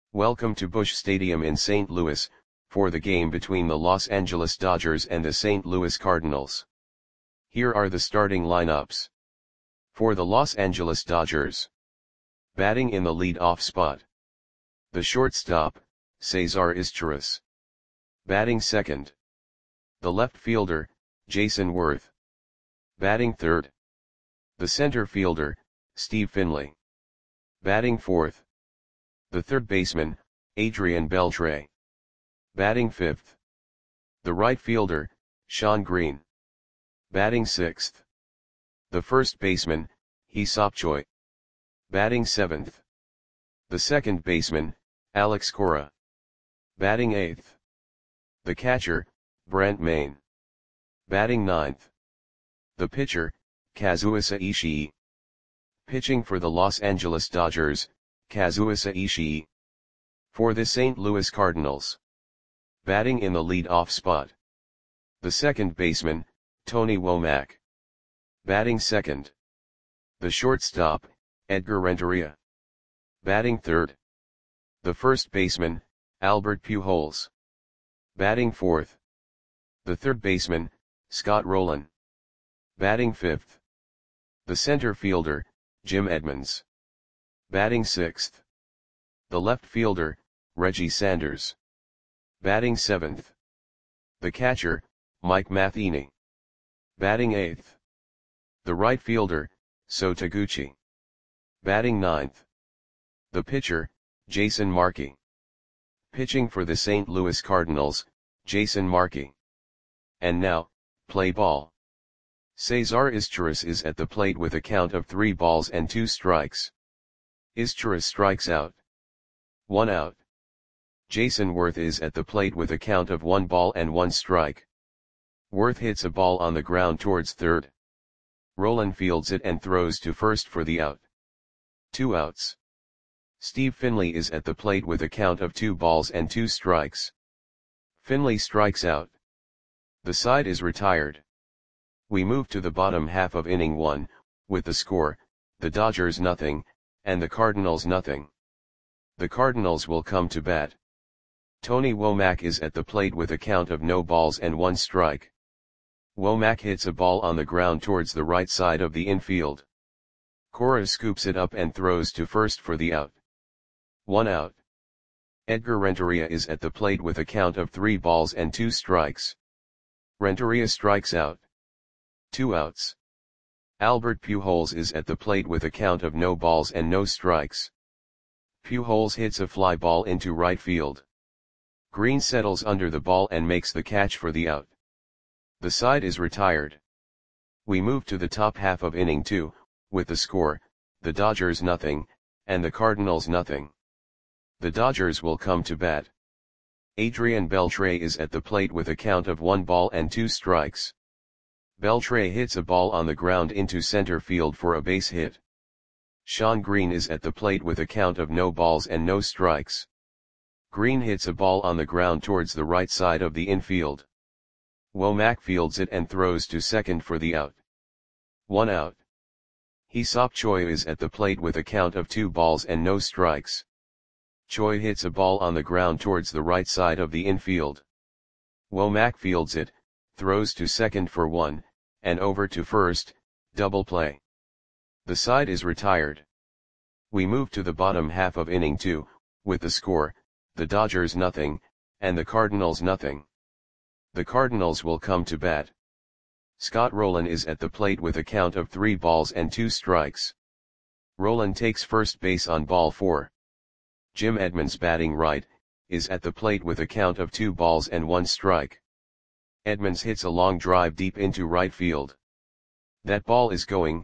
Welcome to Busch Stadium in St. Louis, for the game between the Los Angeles Dodgers and the St. Louis Cardinals. Here are the starting lineups. For the Los Angeles Dodgers. Batting in the lead-off spot. The shortstop, Cesar Izturis. Batting second. The left fielder, Jayson Werth. Batting third. The center fielder, Steve Finley. Batting fourth. The third baseman, Adrian Beltre. Batting fifth. The right fielder, Shawn Green. Batting sixth. The first baseman, Hee-Seop Choi. Batting seventh. The second baseman, Alex Cora. Batting eighth. The catcher, Brent Mayne. Batting ninth. The pitcher, Kazuhisa Ishii. Pitching for the Los Angeles Dodgers, Kazuhisa Ishii. For the St. Louis Cardinals. Batting in the lead-off spot. The second baseman, Tony Womack. Batting second. The shortstop, Edgar Renteria. Batting third. The first baseman, Albert Pujols. Batting fourth. The third baseman, Scott Rolen. Batting fifth. The center fielder, Jim Edmonds. Batting sixth. The left fielder, Reggie Sanders. Batting seventh. The catcher, Mike Matheny. Batting eighth. The right fielder, Sho Taguchi. Batting ninth. The pitcher, Jason Markey. Pitching for the St. Louis Cardinals, Jason Markey. And now, play ball. Cesar Izturis is at the plate with a count of 3 balls and 2 strikes. Izturis strikes out. 1 out. Jayson Werth is at the plate with a count of 1 ball and 1 strike. Werth hits a ball on the ground towards third. Rolen fields it and throws to first for the out. 2 outs. Steve Finley is at the plate with a count of 2 balls and 2 strikes. Finley strikes out. The side is retired. We move to the bottom half of inning 1, with the score, the Dodgers nothing, and the Cardinals nothing. The Cardinals will come to bat. Tony Womack is at the plate with a count of no balls and 1 strike. Womack hits a ball on the ground towards the right side of the infield. Cora scoops it up and throws to first for the out. 1 out. Edgar Renteria is at the plate with a count of 3 balls and 2 strikes. Renteria strikes out. 2 outs. Albert Pujols is at the plate with a count of no balls and no strikes. Pujols hits a fly ball into right field. Green settles under the ball and makes the catch for the out. The side is retired. We move to the top half of inning 2, with the score, the Dodgers nothing, and the Cardinals nothing. The Dodgers will come to bat. Adrian Beltre is at the plate with a count of 1 ball and 2 strikes. Beltre hits a ball on the ground into center field for a base hit. Shawn Green is at the plate with a count of no balls and no strikes. Green hits a ball on the ground towards the right side of the infield. Womack fields it and throws to second for the out. 1 out. Hee-Seop Choi is at the plate with a count of 2 balls and no strikes. Choi hits a ball on the ground towards the right side of the infield. Womack fields it, throws to second for 1, and over to first, double play. The side is retired. We move to the bottom half of inning 2, with the score, the Dodgers nothing, and the Cardinals nothing. The Cardinals will come to bat. Scott Rolen is at the plate with a count of 3 balls and 2 strikes. Rolen takes first base on ball 4. Jim Edmonds batting right, is at the plate with a count of 2 balls and 1 strike. Edmonds hits a long drive deep into right field. That ball is gone.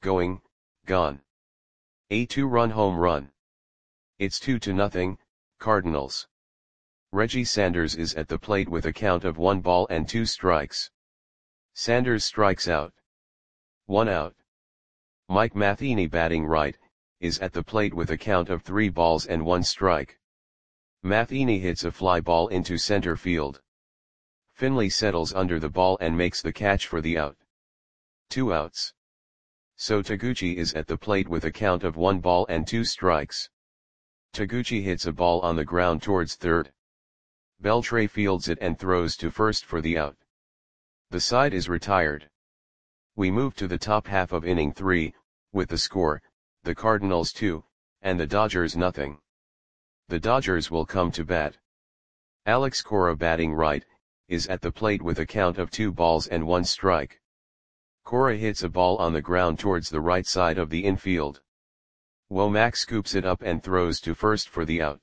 A 2-run home run. It's 2-0, Cardinals. Reggie Sanders is at the plate with a count of 1 ball and 2 strikes. Sanders strikes out. 1 out. Mike Matheny batting right, is at the plate with a count of 3 balls and 1 strike. Matheny hits a fly ball into center field. Finley settles under the ball and makes the catch for the out. 2 outs. Sho Taguchi is at the plate with a count of 1 ball and 2 strikes. Taguchi hits a ball on the ground towards third. Beltre fields it and throws to first for the out. The side is retired. We move to the top half of inning 3, with the score, the Cardinals 2, and the Dodgers nothing. The Dodgers will come to bat. Alex Cora, batting right, is at the plate with a count of 2 balls and 1 strike. Cora hits a ball on the ground towards the right side of the infield. Womack scoops it up and throws to first for the out.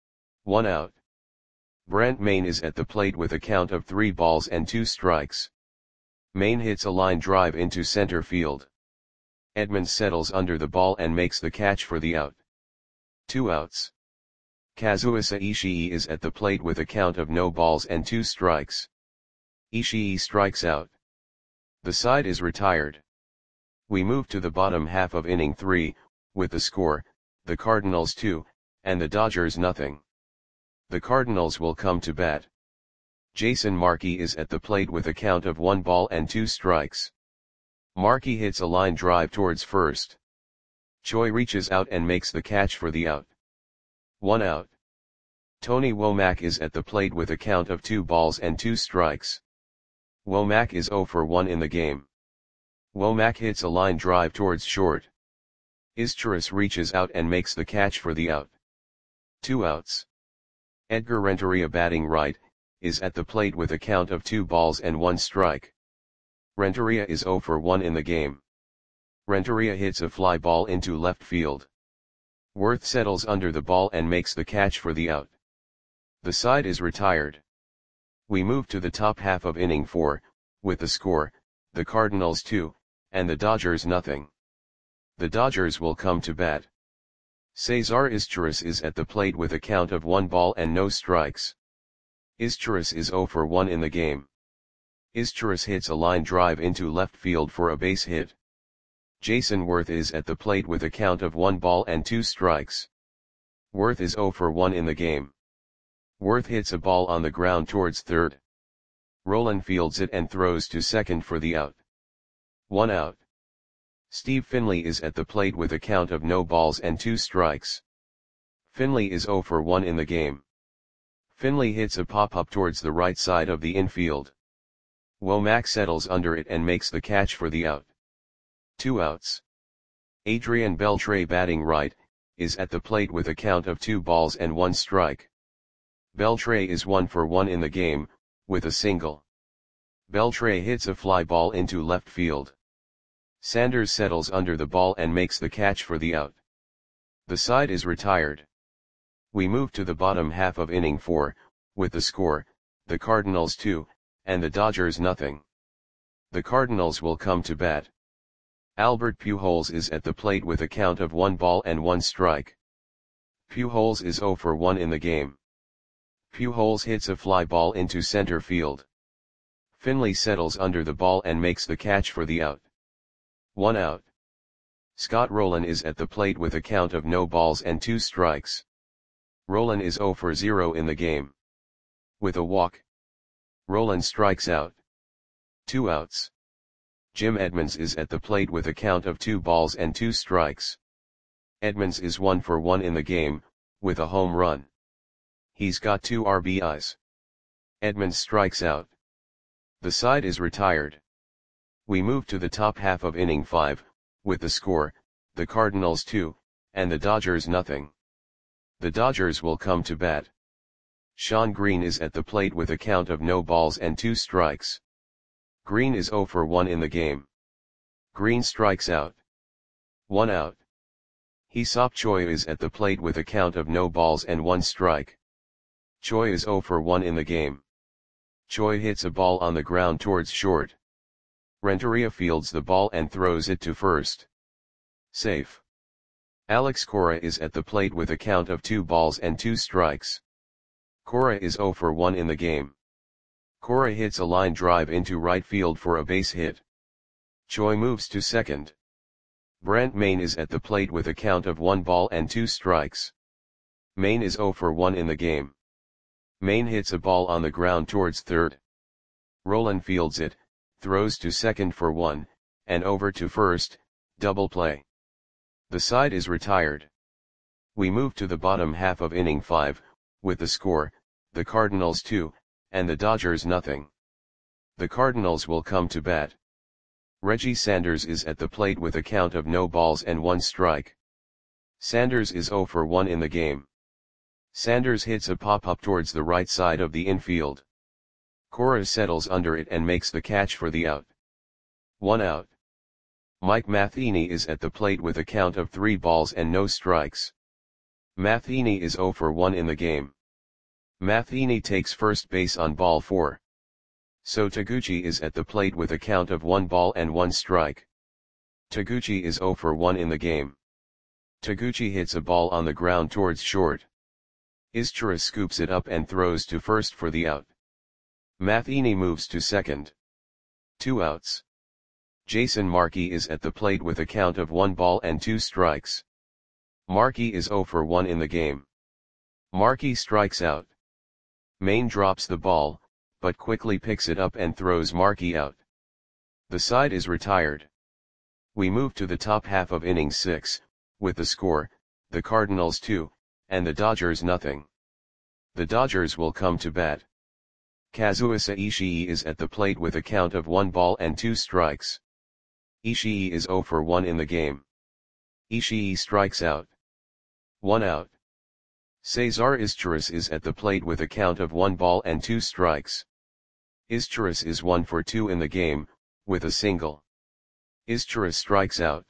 1 out. Brent Mayne is at the plate with a count of 3 balls and 2 strikes. Mayne hits a line drive into center field. Edmonds settles under the ball and makes the catch for the out. 2 outs. Kazuhisa Ishii is at the plate with a count of no balls and 2 strikes. Ishii strikes out. The side is retired. We move to the bottom half of inning 3, with the score, the Cardinals 2, and the Dodgers nothing. The Cardinals will come to bat. Jason Markey is at the plate with a count of 1 ball and 2 strikes. Markey hits a line drive towards first. Choi reaches out and makes the catch for the out. 1 out. Tony Womack is at the plate with a count of 2 balls and 2 strikes. Womack is 0 for 1 in the game. Womack hits a line drive towards short. Izturis reaches out and makes the catch for the out. 2 outs. Edgar Renteria, batting right, is at the plate with a count of 2 balls and 1 strike. Renteria is 0 for 1 in the game. Renteria hits a fly ball into left field. Worth settles under the ball and makes the catch for the out. The side is retired. We move to the top half of inning 4, with the score, the Cardinals 2, and the Dodgers nothing. The Dodgers will come to bat. Cesar Izturis is at the plate with a count of 1 ball and no strikes. Izturis is 0 for 1 in the game. Izturis hits a line drive into left field for a base hit. Jason Worth is at the plate with a count of 1 ball and 2 strikes. Worth is 0 for 1 in the game. Worth hits a ball on the ground towards third. Rolen fields it and throws to second for the out. 1 out. Steve Finley is at the plate with a count of no balls and 2 strikes. Finley is 0 for 1 in the game. Finley hits a pop-up towards the right side of the infield. Womack settles under it and makes the catch for the out. 2 outs. Adrian Beltre, batting right, is at the plate with a count of 2 balls and 1 strike. Beltre is 1 for 1 in the game, with a single. Beltre hits a fly ball into left field. Sanders settles under the ball and makes the catch for the out. The side is retired. We move to the bottom half of inning 4, with the score, the Cardinals 2, and the Dodgers nothing. The Cardinals will come to bat. Albert Pujols is at the plate with a count of 1 ball and 1 strike. Pujols is 0 for 1 in the game. Pujols hits a fly ball into center field. Finley settles under the ball and makes the catch for the out. 1 out. Scott Rolen is at the plate with a count of no balls and 2 strikes. Rolen is 0 for 0 in the game. With a walk, Rolen strikes out. 2 outs. Jim Edmonds is at the plate with a count of 2 balls and 2 strikes. Edmonds is 1 for 1 in the game, with a home run. He's got 2 RBIs. Edmonds strikes out. The side is retired. We move to the top half of inning 5, with the score, the Cardinals 2, and the Dodgers nothing. The Dodgers will come to bat. Sean Green is at the plate with a count of no balls and 2 strikes. Green is 0 for 1 in the game. Green strikes out. 1 out. Hee-Seop Choi is at the plate with a count of no balls and 1 strike. Choi is 0 for 1 in the game. Choi hits a ball on the ground towards short. Renteria fields the ball and throws it to first. Safe. Alex Cora is at the plate with a count of 2 balls and 2 strikes. Cora is 0 for 1 in the game. Cora hits a line drive into right field for a base hit. Choi moves to second. Brent Mayne is at the plate with a count of 1 ball and 2 strikes. Mayne is 0 for 1 in the game. Mayne hits a ball on the ground towards third. Rolen fields it, throws to second for 1, and over to first, double play. The side is retired. We move to the bottom half of inning 5, with the score, the Cardinals 2, and the Dodgers nothing. The Cardinals will come to bat. Reggie Sanders is at the plate with a count of no balls and 1 strike. Sanders is 0 for 1 in the game. Sanders hits a pop-up towards the right side of the infield. Cora settles under it and makes the catch for the out. 1 out. Mike Matheny is at the plate with a count of 3 balls and no strikes. Matheny is 0 for 1 in the game. Matheny takes first base on ball 4. So Taguchi is at the plate with a count of 1 ball and 1 strike. Taguchi is 0 for 1 in the game. Taguchi hits a ball on the ground towards short. Izchira scoops it up and throws to first for the out. Matheny moves to second. 2 outs. Jason Markey is at the plate with a count of 1 ball and 2 strikes. Markey is 0 for 1 in the game. Markey strikes out. Maine drops the ball, but quickly picks it up and throws Markey out. The side is retired. We move to the top half of inning 6, with the score, the Cardinals 2, and the Dodgers nothing. The Dodgers will come to bat. Kazuhisa Ishii is at the plate with a count of 1 ball and 2 strikes. Ishii is 0 for 1 in the game. Ishii strikes out. 1 out. Cesar Izturis is at the plate with a count of 1 ball and 2 strikes. Izturis is 1 for 2 in the game, with a single. Izturis strikes out.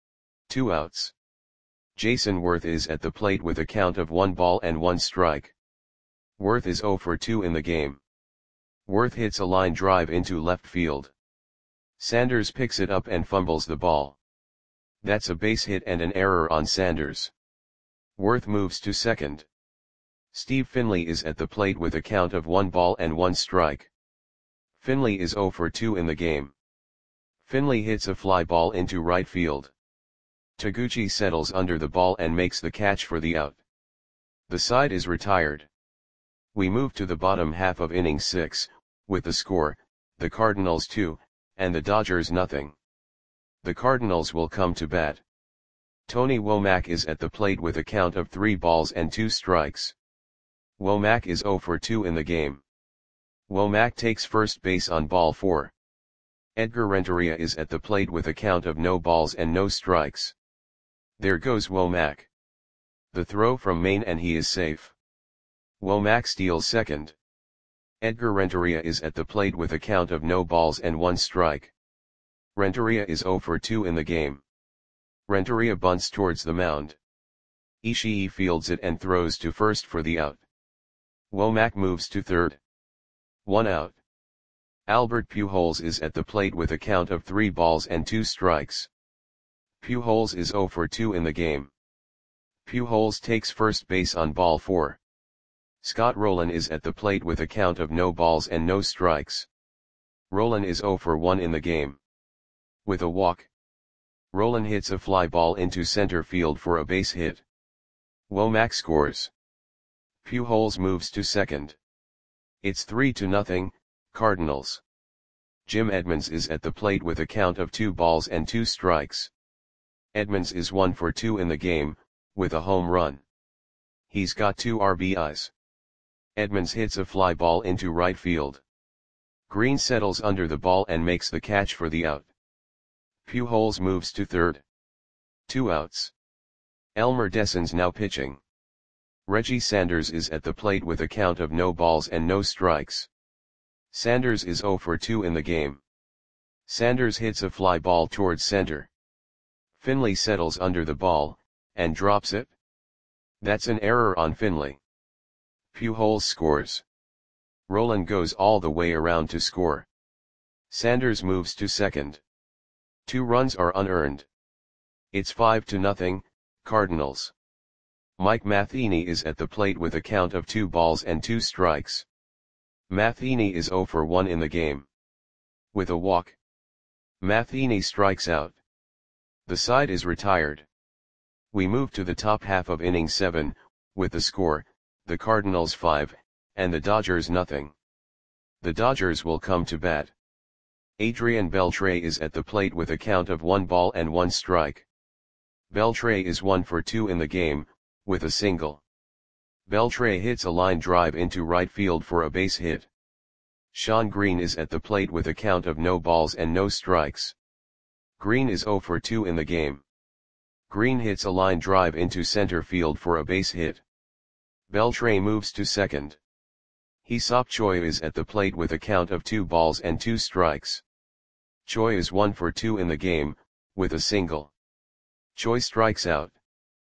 2 outs. Jason Worth is at the plate with a count of 1 ball and 1 strike. Worth is 0 for 2 in the game. Worth hits a line drive into left field. Sanders picks it up and fumbles the ball. That's a base hit and an error on Sanders. Worth moves to second. Steve Finley is at the plate with a count of 1 ball and 1 strike. Finley is 0 for 2 in the game. Finley hits a fly ball into right field. Taguchi settles under the ball and makes the catch for the out. The side is retired. We move to the bottom half of inning 6, with the score, the Cardinals 2, and the Dodgers nothing. The Cardinals will come to bat. Tony Womack is at the plate with a count of 3 balls and 2 strikes. Womack is 0 for 2 in the game. Womack takes first base on ball 4. Edgar Renteria is at the plate with a count of no balls and no strikes. There goes Womack. The throw from Maine and he is safe. Womack steals second. Edgar Renteria is at the plate with a count of no balls and 1 strike. Renteria is 0 for 2 in the game. Renteria bunts towards the mound. Ishii fields it and throws to first for the out. Womack moves to third. 1 out. Albert Pujols is at the plate with a count of 3 balls and 2 strikes. Pujols is 0 for 2 in the game. Pujols takes first base on ball 4. Scott Rowland is at the plate with a count of no balls and no strikes. Rowland is 0 for 1 in the game. With a walk, Rowland hits a fly ball into center field for a base hit. Womack scores. Pujols moves to second. It's 3-0, Cardinals. Jim Edmonds is at the plate with a count of 2 balls and 2 strikes. Edmonds is 1 for 2 in the game, with a home run. He's got 2 RBIs. Edmonds hits a fly ball into right field. Green settles under the ball and makes the catch for the out. Pujols moves to third. 2 outs. Elmer Dessens now pitching. Reggie Sanders is at the plate with a count of no balls and no strikes. Sanders is 0 for 2 in the game. Sanders hits a fly ball towards center. Finley settles under the ball, and drops it. That's an error on Finley. Pujols scores. Rowland goes all the way around to score. Sanders moves to second. 2 runs are unearned. It's 5-0, Cardinals. Mike Matheny is at the plate with a count of 2 balls and 2 strikes. Matheny is 0 for 1 in the game. With a walk, Matheny strikes out. The side is retired. We move to the top half of inning 7, with the score, the Cardinals 5, and the Dodgers nothing. The Dodgers will come to bat. Adrian Beltre is at the plate with a count of 1 ball and 1 strike. Beltre is 1 for 2 in the game, with a single. Beltre hits a line drive into right field for a base hit. Shawn Green is at the plate with a count of no balls and no strikes. Green is 0 for 2 in the game. Green hits a line drive into center field for a base hit. Beltre moves to second. Hee-seop Choi is at the plate with a count of 2 balls and 2 strikes. Choi is 1 for 2 in the game, with a single. Choi strikes out.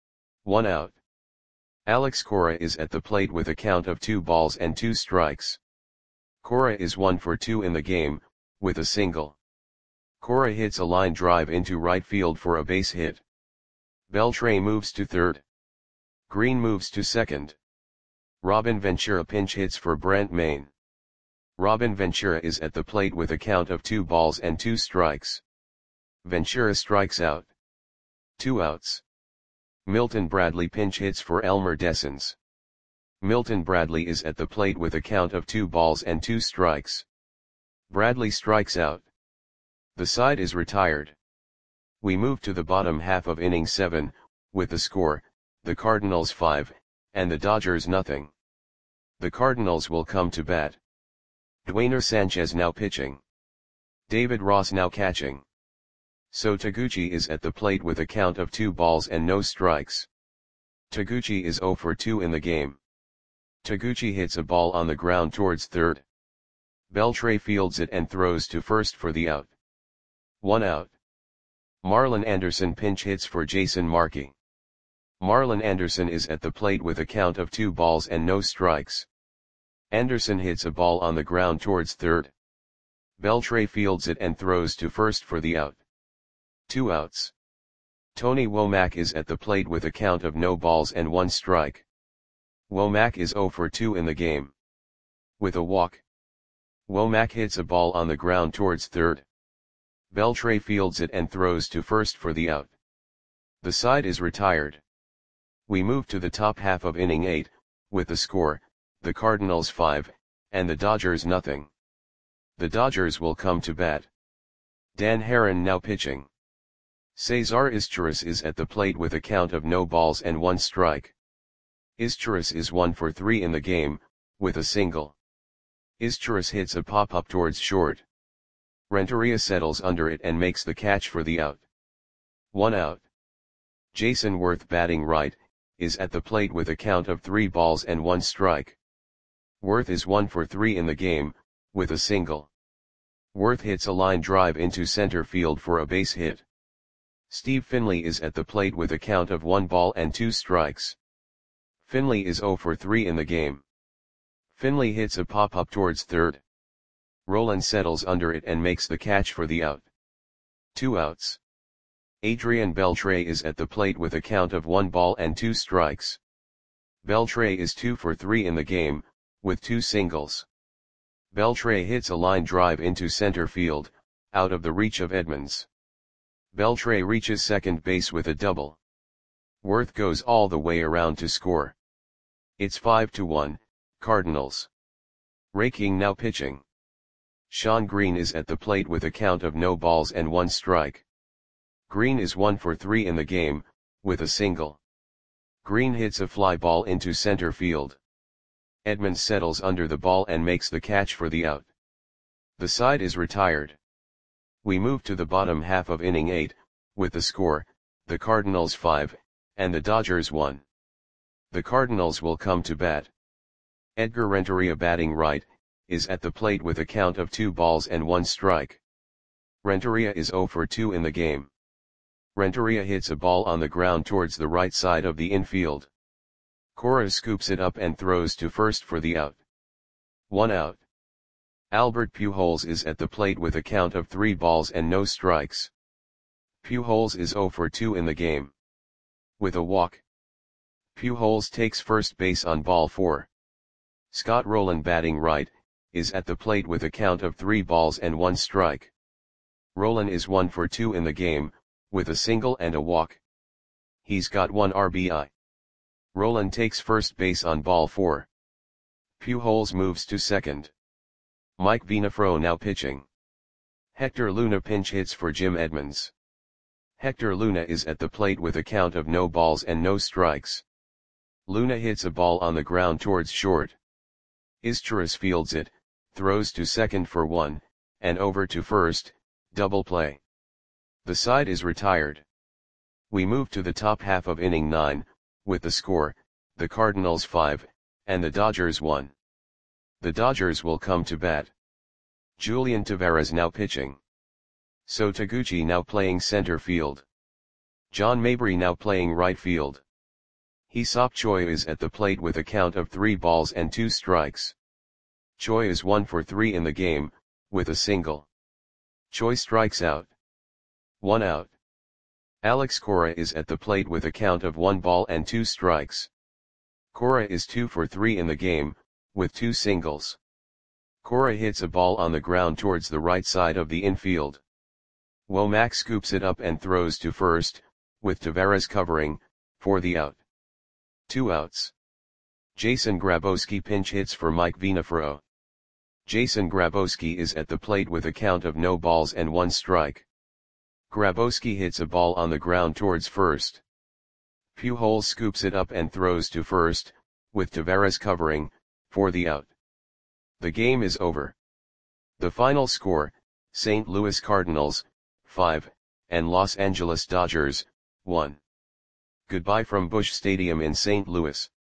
1 out. Alex Cora is at the plate with a count of 2 balls and 2 strikes. Cora is 1 for 2 in the game, with a single. Cora hits a line drive into right field for a base hit. Beltre moves to third. Green moves to second. Robin Ventura pinch hits for Brent Mayne. Robin Ventura is at the plate with a count of 2 balls and 2 strikes. Ventura strikes out. 2 outs. Milton Bradley pinch hits for Elmer Dessens. Milton Bradley is at the plate with a count of 2 balls and 2 strikes. Bradley strikes out. The side is retired. We move to the bottom half of inning 7, with the score, the Cardinals 5, and the Dodgers nothing. The Cardinals will come to bat. Dwayner Sanchez now pitching. David Ross now catching. So Taguchi is at the plate with a count of 2 balls and no strikes. Taguchi is 0 for 2 in the game. Taguchi hits a ball on the ground towards third. Beltre fields it and throws to first for the out. 1 out. Marlon Anderson pinch hits for Jason Markey. Marlon Anderson is at the plate with a count of 2 balls and no strikes. Anderson hits a ball on the ground towards third. Beltre fields it and throws to first for the out. 2 outs. Tony Womack is at the plate with a count of no balls and 1 strike. Womack is 0 for 2 in the game. With a walk. Womack hits a ball on the ground towards third. Beltre fields it and throws to first for the out. The side is retired. We move to the top half of inning 8, with the score, the Cardinals 5, and the Dodgers nothing. The Dodgers will come to bat. Dan Haren now pitching. Cesar Izturis is at the plate with a count of no balls and 1 strike. Izturis is 1 for 3 in the game, with a single. Izturis hits a pop-up towards short. Renteria settles under it and makes the catch for the out. 1 out. Jason Worth batting right, is at the plate with a count of 3 balls and 1 strike. Worth is 1 for 3 in the game, with a single. Worth hits a line drive into center field for a base hit. Steve Finley is at the plate with a count of 1 ball and 2 strikes. Finley is 0 for 3 in the game. Finley hits a pop-up towards third. Roland settles under it and makes the catch for the out. 2 outs. Adrian Beltre is at the plate with a count of 1 ball and 2 strikes. Beltre is 2 for 3 in the game, with 2 singles. Beltre hits a line drive into center field, out of the reach of Edmonds. Beltre reaches second base with a double. Worth goes all the way around to score. It's 5-1, Cardinals. Ray King now pitching. Shawn Green is at the plate with a count of no balls and 1 strike. Green is 1 for 3 in the game, with a single. Green hits a fly ball into center field. Edmonds settles under the ball and makes the catch for the out. The side is retired. We move to the bottom half of inning 8, with the score, the Cardinals 5, and the Dodgers 1. The Cardinals will come to bat. Edgar Renteria batting right, is at the plate with a count of 2 balls and 1 strike. Renteria is 0 for 2 in the game. Renteria hits a ball on the ground towards the right side of the infield. Cora scoops it up and throws to first for the out. 1 out. Albert Pujols is at the plate with a count of 3 balls and no strikes. Pujols is 0 for 2 in the game. With a walk. Pujols takes first base on ball 4. Scott Rowland batting right, is at the plate with a count of 3 balls and 1 strike. Rowland is 1 for 2 in the game, with a single and a walk. He's got 1 RBI. Rowland takes first base on ball 4. Pujols moves to second. Mike Venafro now pitching. Hector Luna pinch hits for Jim Edmonds. Hector Luna is at the plate with a count of no balls and no strikes. Luna hits a ball on the ground towards short. Izturis fields it, throws to second for one, and over to first, double play. The side is retired. We move to the top half of inning 9, with the score, the Cardinals 5, and the Dodgers 1. The Dodgers will come to bat. Julian Taveras now pitching. So Taguchi now playing center field. John Mabry now playing right field. Hee-seop Choi is at the plate with a count of 3 balls and 2 strikes. Choi is 1 for 3 in the game, with a single. Choi strikes out. 1 out. Alex Cora is at the plate with a count of 1 ball and 2 strikes. Cora is 2 for 3 in the game, with 2 singles. Cora hits a ball on the ground towards the right side of the infield. Womack scoops it up and throws to first, with Taveras covering, for the out. 2 outs. Jason Grabowski pinch hits for Mike Vinafro. Jason Grabowski is at the plate with a count of no balls and 1 strike. Grabowski hits a ball on the ground towards first. Pujols scoops it up and throws to first, with Taveras covering, for the out. The game is over. The final score, St. Louis Cardinals, 5, and Los Angeles Dodgers, 1. Goodbye from Busch Stadium in St. Louis.